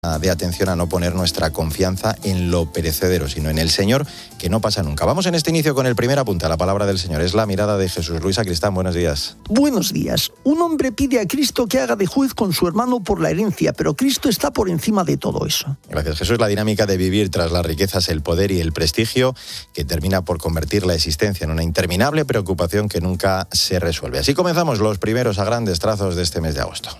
de atención a no poner nuestra confianza en lo perecedero, sino en el Señor, que no pasa nunca. Vamos en este inicio con el primer apunte a la palabra del Señor. Es la mirada de Jesús. Luis Sacristán, buenos días. Buenos días. Un hombre pide a Cristo que haga de juez con su hermano por la herencia, pero Cristo está por encima de todo eso. Gracias, Jesús. La dinámica de vivir tras las riquezas, el poder y el prestigio, que termina por convertir la existencia en una interminable preocupación que nunca se resuelve. Así comenzamos los primeros a grandes trazos de este mes de agosto.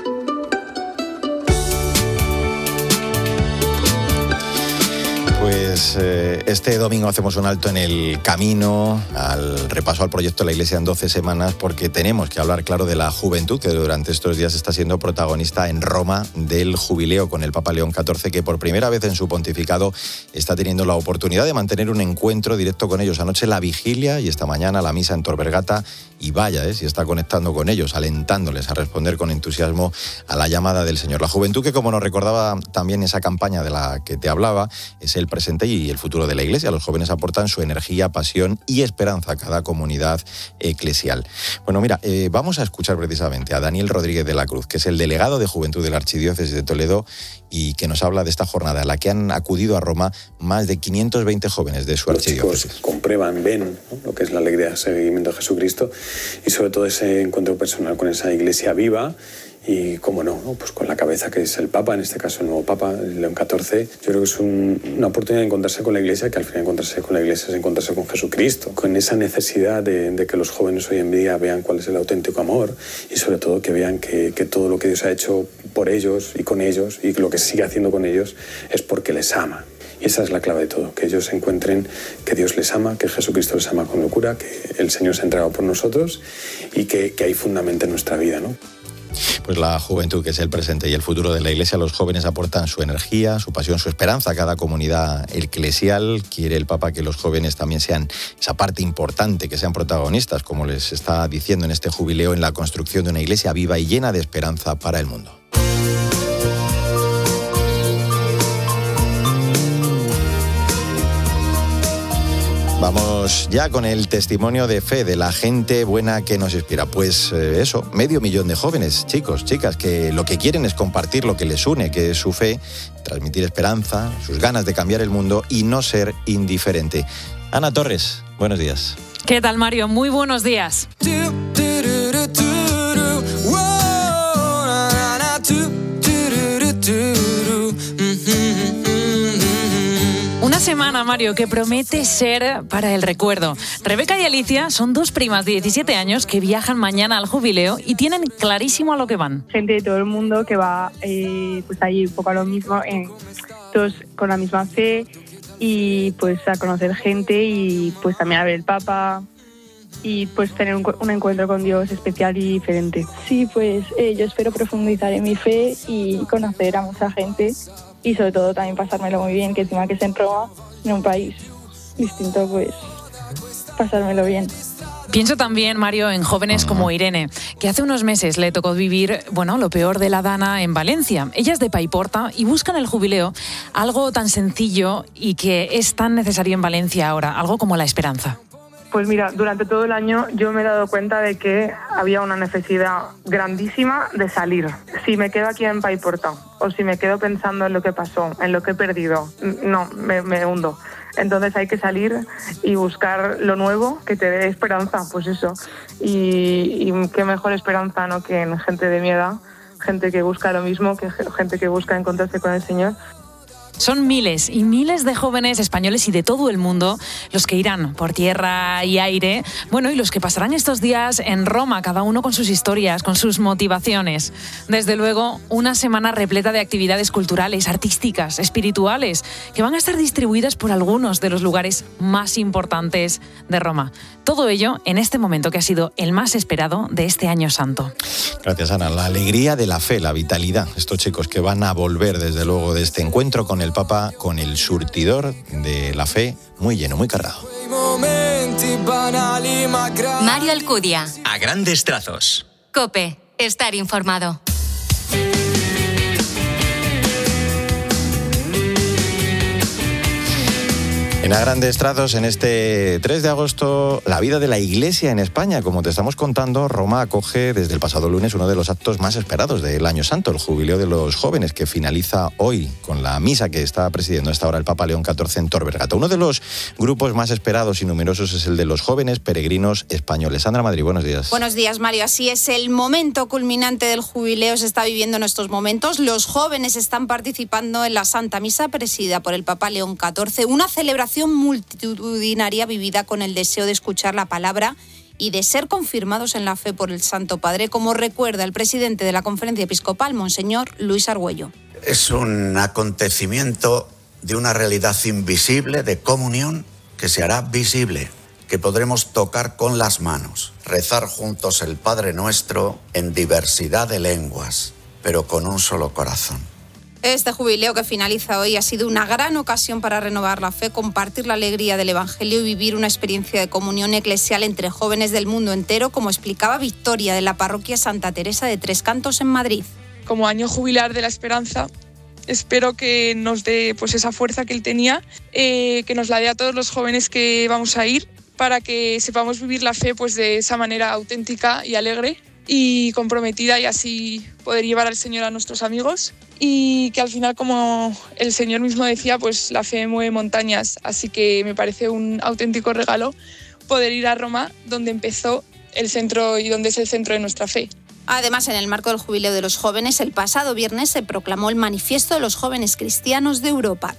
Pues este domingo hacemos un alto en el camino al repaso al proyecto de la Iglesia en 12 semanas, porque tenemos que hablar, claro, de la juventud, que durante estos días está siendo protagonista en Roma del jubileo con el Papa León XIV, que por primera vez en su pontificado está teniendo la oportunidad de mantener un encuentro directo con ellos. Anoche la vigilia y esta mañana la misa en Tor Vergata, y vaya, si está conectando con ellos, alentándoles a responder con entusiasmo a la llamada del Señor. La juventud, que como nos recordaba también esa campaña de la que te hablaba, es el presente y el futuro de la Iglesia. Los jóvenes aportan su energía, pasión y esperanza a cada comunidad eclesial. Bueno, mira, vamos a escuchar precisamente a Daniel Rodríguez de la Cruz, que es el delegado de Juventud de la Archidiócesis de Toledo y que nos habla de esta jornada a la que han acudido a Roma más de 520 jóvenes de su archidiócesis. Los chicos comprueban, ven, ¿no?, lo que es la alegría del seguimiento a Jesucristo y sobre todo ese encuentro personal con esa Iglesia viva. Y cómo no, pues con la cabeza que es el Papa, en este caso el nuevo Papa, León XIV. Yo creo que es una oportunidad de encontrarse con la Iglesia, que al final encontrarse con la Iglesia es encontrarse con Jesucristo, con esa necesidad de que los jóvenes hoy en día vean cuál es el auténtico amor y sobre todo que vean que todo lo que Dios ha hecho por ellos y con ellos y lo que sigue haciendo con ellos es porque les ama. Y esa es la clave de todo, que ellos encuentren que Dios les ama, que Jesucristo les ama con locura, que el Señor se ha entregado por nosotros y que hay fundamento en nuestra vida, ¿no? Pues la juventud, que es el presente y el futuro de la Iglesia. Los jóvenes aportan su energía, su pasión, su esperanza a cada comunidad eclesial. Quiere el Papa que los jóvenes también sean esa parte importante, que sean protagonistas, como les está diciendo en este jubileo, en la construcción de una Iglesia viva y llena de esperanza para el mundo. Vamos ya con el testimonio de fe de la gente buena que nos inspira. Pues eso, 500.000 de jóvenes, chicos, chicas, que lo que quieren es compartir lo que les une, que es su fe, transmitir esperanza, sus ganas de cambiar el mundo y no ser indiferente. Ana Torres, buenos días. ¿Qué tal, Mario? Muy buenos días. Una semana, Mario, que promete ser para el recuerdo. Rebeca y Alicia son dos primas de 17 años que viajan mañana al jubileo y tienen clarísimo a lo que van. Gente de todo el mundo que va pues ahí un poco a lo mismo, todos con la misma fe y pues a conocer gente y pues también a ver el Papa y pues tener un encuentro con Dios especial y diferente. Sí, pues yo espero profundizar en mi fe y conocer a mucha gente. Y sobre todo también pasármelo muy bien, que encima que es en Roma, en un país distinto, pues pasármelo bien. Pienso también, Mario, en jóvenes como Irene, que hace unos meses le tocó vivir, lo peor de la Dana en Valencia. Ella es de Paiporta y busca en el jubileo algo tan sencillo y que es tan necesario en Valencia ahora, algo como la esperanza. Pues mira, durante todo el año yo me he dado cuenta de que había una necesidad grandísima de salir. Si me quedo aquí en Paiporta o si me quedo pensando en lo que pasó, en lo que he perdido, no, me hundo. Entonces hay que salir y buscar lo nuevo que te dé esperanza, pues eso. Y qué mejor esperanza, ¿no?, que en gente de mi edad, gente que busca lo mismo, que gente que busca encontrarse con el Señor. Son miles y miles de jóvenes españoles y de todo el mundo los que irán por tierra y aire, y los que pasarán estos días en Roma, cada uno con sus historias, con sus motivaciones. Desde luego, una semana repleta de actividades culturales, artísticas, espirituales, que van a estar distribuidas por algunos de los lugares más importantes de Roma. Todo ello en este momento que ha sido el más esperado de este año santo. Gracias, Ana. La alegría de la fe, la vitalidad. Estos chicos que van a volver, desde luego, de este encuentro con el Papa, con el surtidor de la fe muy lleno, muy cargado. Mario Alcudia. A grandes trazos. COPE. Estar informado. En A Grandes Trazos, en este 3 de agosto, la vida de la Iglesia en España. Como te estamos contando, Roma acoge desde el pasado lunes uno de los actos más esperados del Año Santo, el Jubileo de los Jóvenes, que finaliza hoy con la misa que está presidiendo a esta hora el Papa León XIV en Tor Vergata. Uno de los grupos más esperados y numerosos es el de los jóvenes peregrinos españoles. Sandra Madrid, buenos días. Buenos días, Mario. Así es, el momento culminante del Jubileo se está viviendo en estos momentos. Los jóvenes están participando en la Santa Misa presidida por el Papa León XIV, una celebración multitudinaria vivida con el deseo de escuchar la palabra y de ser confirmados en la fe por el Santo Padre, como recuerda el presidente de la Conferencia Episcopal, Monseñor Luis Argüello. Es un acontecimiento de una realidad invisible, de comunión, que se hará visible, que podremos tocar con las manos, rezar juntos el Padre Nuestro en diversidad de lenguas, pero con un solo corazón. Este jubileo que finaliza hoy ha sido una gran ocasión para renovar la fe, compartir la alegría del Evangelio y vivir una experiencia de comunión eclesial entre jóvenes del mundo entero, como explicaba Victoria de la parroquia Santa Teresa de Tres Cantos en Madrid. Como año jubilar de la esperanza, espero que nos dé pues esa fuerza que él tenía, que nos la dé a todos los jóvenes que vamos a ir, para que sepamos vivir la fe pues de esa manera auténtica y alegre y comprometida, y así poder llevar al Señor a nuestros amigos, y que al final, como el Señor mismo decía, pues la fe mueve montañas, así que me parece un auténtico regalo poder ir a Roma, donde empezó el centro y donde es el centro de nuestra fe. Además, en el marco del Jubileo de los Jóvenes, el pasado viernes se proclamó el Manifiesto de los Jóvenes Cristianos de Europa.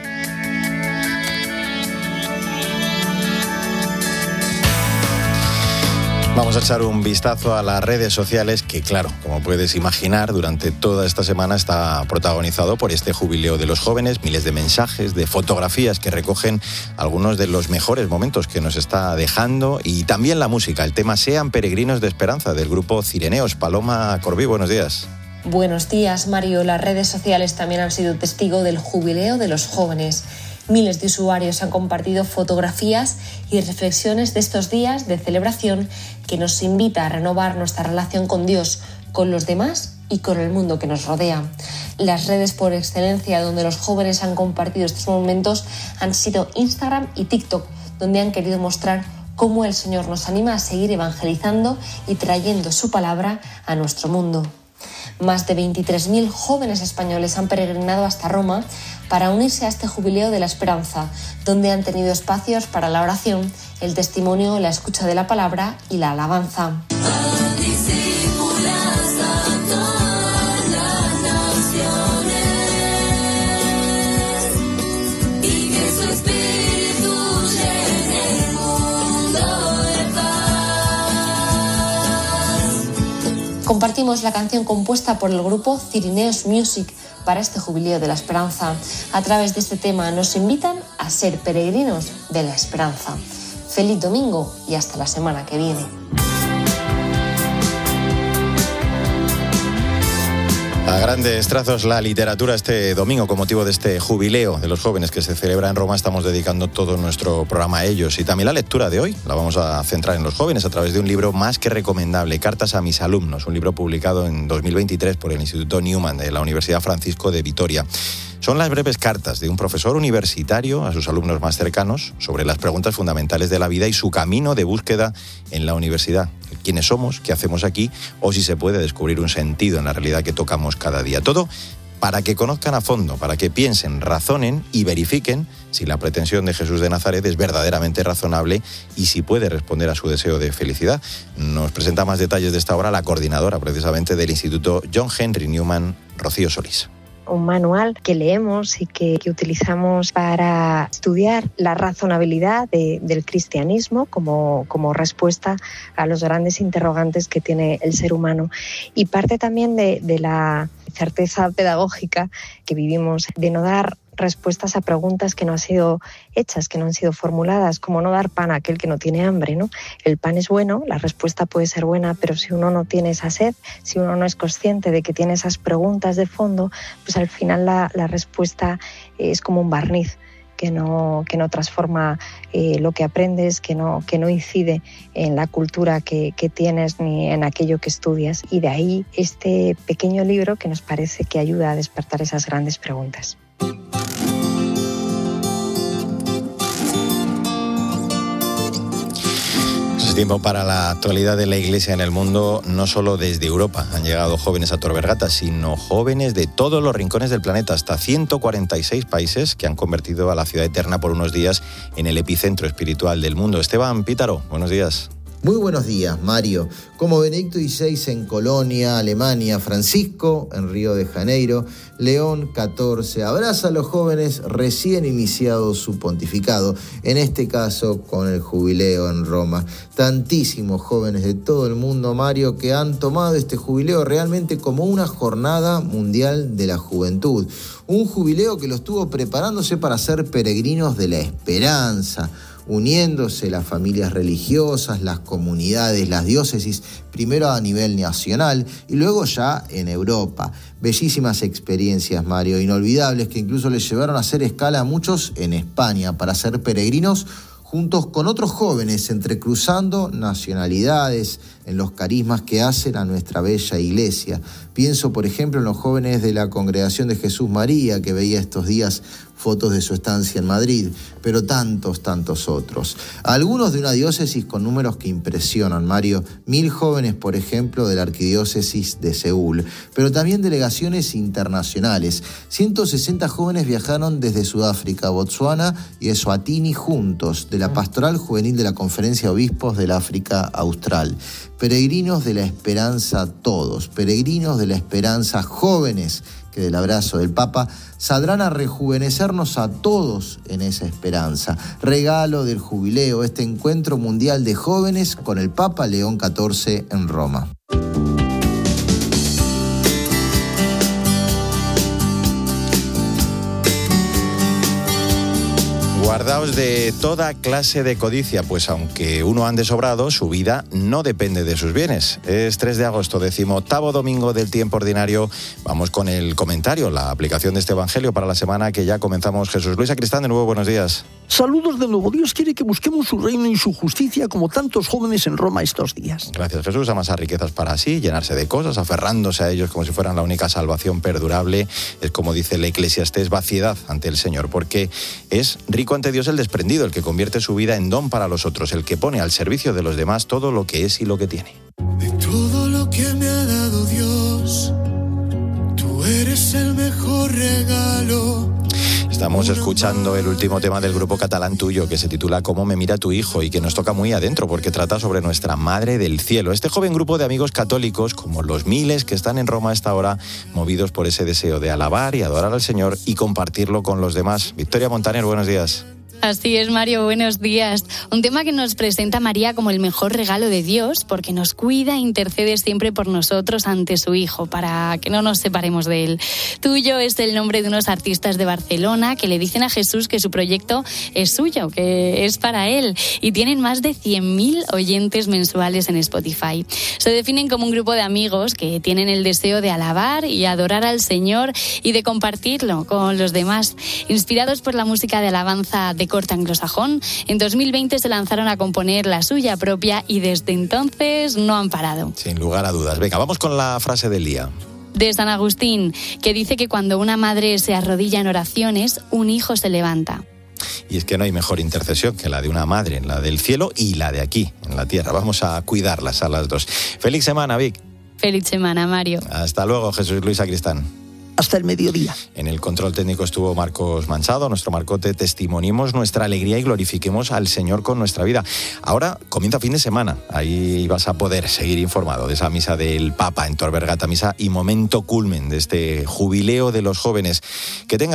Vamos a echar un vistazo a las redes sociales que, claro, como puedes imaginar, durante toda esta semana está protagonizado por este Jubileo de los Jóvenes, miles de mensajes, de fotografías que recogen algunos de los mejores momentos que nos está dejando, y también la música, el tema Sean Peregrinos de Esperanza del grupo Cireneos. Paloma Corbí, buenos días. Buenos días, Mario. Las redes sociales también han sido testigo del Jubileo de los Jóvenes. Miles de usuarios han compartido fotografías y reflexiones de estos días de celebración que nos invita a renovar nuestra relación con Dios, con los demás y con el mundo que nos rodea. Las redes por excelencia donde los jóvenes han compartido estos momentos han sido Instagram y TikTok, donde han querido mostrar cómo el Señor nos anima a seguir evangelizando y trayendo su palabra a nuestro mundo. Más de 23.000 jóvenes españoles han peregrinado hasta Roma para unirse a este Jubileo de la Esperanza, donde han tenido espacios para la oración, el testimonio, la escucha de la palabra y la alabanza. Compartimos la canción compuesta por el grupo Cireneos Music para este Jubileo de la Esperanza. A través de este tema nos invitan a ser peregrinos de la esperanza. Feliz domingo y hasta la semana que viene. A grandes trazos, la literatura este domingo, con motivo de este Jubileo de los Jóvenes que se celebra en Roma. Estamos dedicando todo nuestro programa a ellos, y también la lectura de hoy la vamos a centrar en los jóvenes a través de un libro más que recomendable, Cartas a mis alumnos, un libro publicado en 2023 por el Instituto Newman de la Universidad Francisco de Vitoria. Son las breves cartas de un profesor universitario a sus alumnos más cercanos sobre las preguntas fundamentales de la vida y su camino de búsqueda en la universidad. Quiénes somos, qué hacemos aquí, o si se puede descubrir un sentido en la realidad que tocamos cada día. Todo para que conozcan a fondo, para que piensen, razonen y verifiquen si la pretensión de Jesús de Nazaret es verdaderamente razonable y si puede responder a su deseo de felicidad. Nos presenta más detalles de esta obra la coordinadora precisamente del Instituto John Henry Newman, Rocío Solís. Un manual que leemos y que utilizamos para estudiar la razonabilidad del cristianismo como respuesta a los grandes interrogantes que tiene el ser humano. Y parte también de la certeza pedagógica que vivimos de no dar respuestas a preguntas que no han sido hechas, que no han sido formuladas, como no dar pan a aquel que no tiene hambre, ¿no? El pan es bueno, la respuesta puede ser buena, pero si uno no tiene esa sed, si uno no es consciente de que tiene esas preguntas de fondo, pues al final la respuesta es como un barniz que no transforma lo que aprendes, que no incide en la cultura que tienes ni en aquello que estudias. Y de ahí este pequeño libro que nos parece que ayuda a despertar esas grandes preguntas. Es tiempo para la actualidad de la Iglesia en el mundo. No solo desde Europa han llegado jóvenes a Tor Vergata, sino jóvenes de todos los rincones del planeta, hasta 146 países que han convertido a la ciudad eterna por unos días en el epicentro espiritual del mundo. Esteban Pítaro, buenos días. Muy buenos días, Mario. Como Benedicto XVI en Colonia, Alemania, Francisco en Río de Janeiro, León XIV abraza a los jóvenes recién iniciado su pontificado, en este caso con el jubileo en Roma. Tantísimos jóvenes de todo el mundo, Mario, que han tomado este jubileo realmente como una jornada mundial de la juventud. Un jubileo que los tuvo preparándose para ser peregrinos de la esperanza, uniéndose las familias religiosas, las comunidades, las diócesis, primero a nivel nacional y luego ya en Europa. Bellísimas experiencias, Mario, inolvidables, que incluso les llevaron a hacer escala a muchos en España para ser peregrinos juntos con otros jóvenes, entrecruzando nacionalidades en los carismas que hacen a nuestra bella iglesia. Pienso, por ejemplo, en los jóvenes de la Congregación de Jesús María, que veía estos días fotos de su estancia en Madrid, pero tantos otros. Algunos de una diócesis con números que impresionan, Mario. 1000 jóvenes, por ejemplo, de la arquidiócesis de Seúl, pero también delegaciones internacionales. 160 jóvenes viajaron desde Sudáfrica, Botsuana y Eswatini juntos, de la Pastoral Juvenil de la Conferencia de Obispos del África Austral. Peregrinos de la esperanza todos, peregrinos de la esperanza jóvenes, que del abrazo del Papa saldrán a rejuvenecernos a todos en esa esperanza. Regalo del jubileo, este encuentro mundial de jóvenes con el Papa León XIV en Roma. Guardaos de toda clase de codicia, pues aunque uno ande sobrado, su vida no depende de sus bienes. Es 3 de agosto, 18º domingo del tiempo ordinario. Vamos con el comentario, la aplicación de este evangelio para la semana que ya comenzamos. Jesús Luis Sacristán, de nuevo, buenos días. Saludos de nuevo. Dios quiere que busquemos su reino y su justicia como tantos jóvenes en Roma estos días. Gracias, Jesús. Amasar riquezas para sí, llenarse de cosas, aferrándose a ellos como si fueran la única salvación perdurable. Es como dice el Eclesiastés, vaciedad ante el Señor, porque es rico ante Dios el desprendido, el que convierte su vida en don para los otros, el que pone al servicio de los demás todo lo que es y lo que tiene. De todo lo que me ha dado Dios, tú eres el mejor regalo. Estamos escuchando el último tema del grupo catalán Tuyo, que se titula Cómo me mira tu hijo, y que nos toca muy adentro porque trata sobre nuestra Madre del Cielo. Este joven grupo de amigos católicos, como los miles que están en Roma a esta hora, movidos por ese deseo de alabar y adorar al Señor y compartirlo con los demás. Victoria Montaner, buenos días. Así es, Mario, buenos días. Un tema que nos presenta a María como el mejor regalo de Dios, porque nos cuida e intercede siempre por nosotros ante su Hijo, para que no nos separemos de él. Tuyo es el nombre de unos artistas de Barcelona que le dicen a Jesús que su proyecto es suyo, que es para él, y tienen más de 100.000 oyentes mensuales en Spotify. Se definen como un grupo de amigos que tienen el deseo de alabar y adorar al Señor y de compartirlo con los demás. Inspirados por la música de alabanza de corte anglosajón, en 2020 se lanzaron a componer la suya propia y desde entonces no han parado. Sin lugar a dudas. Venga, vamos con la frase del día. De San Agustín, que dice que cuando una madre se arrodilla en oraciones, un hijo se levanta. Y es que no hay mejor intercesión que la de una madre, la del cielo y la de aquí, en la tierra. Vamos a cuidarlas a las dos. Feliz semana, Vic. Feliz semana, Mario. Hasta luego, Jesús Luis Sacristán. Hasta el mediodía. En el control técnico estuvo Marcos Manchado, nuestro Marcote. Testimoniemos nuestra alegría y glorifiquemos al Señor con nuestra vida. Ahora comienza fin de semana. Ahí vas a poder seguir informado de esa misa del Papa en Tor Vergata, misa y momento culmen de este jubileo de los jóvenes. Que tenga